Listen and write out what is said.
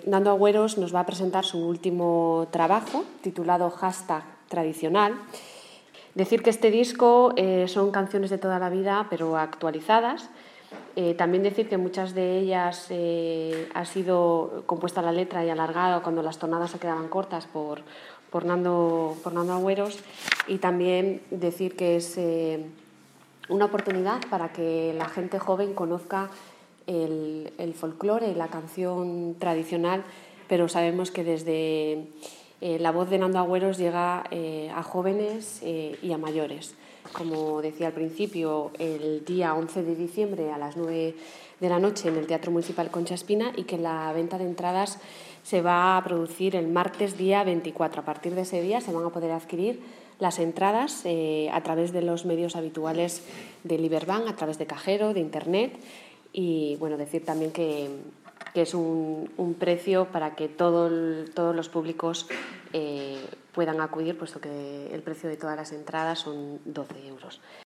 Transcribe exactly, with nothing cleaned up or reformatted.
Nando Agüeros nos va a presentar su último trabajo, titulado Hashtag Tradicional. Decir que este disco eh, son canciones de toda la vida, pero actualizadas. Eh, también decir que muchas de ellas eh, ha sido compuesta la letra y alargada cuando las tonadas se quedaban cortas por, por, Nando, por Nando Agüeros. Y también decir que es eh, una oportunidad para que la gente joven conozca el, el folclore y la canción tradicional, pero sabemos que desde eh, la voz de Nando Agüeros llega eh, a jóvenes eh, y a mayores. Como decía al principio, el día once de diciembre a las nueve de la noche en el Teatro Municipal Concha Espina, y que la venta de entradas se va a producir el martes día veinticuatro. A partir de ese día se van a poder adquirir las entradas eh, a través de los medios habituales de Liberbank, a través de cajero, de internet. Y bueno, decir también que, que es un, un precio para que todo el, todos los públicos eh, puedan acudir, puesto que el precio de todas las entradas son doce euros.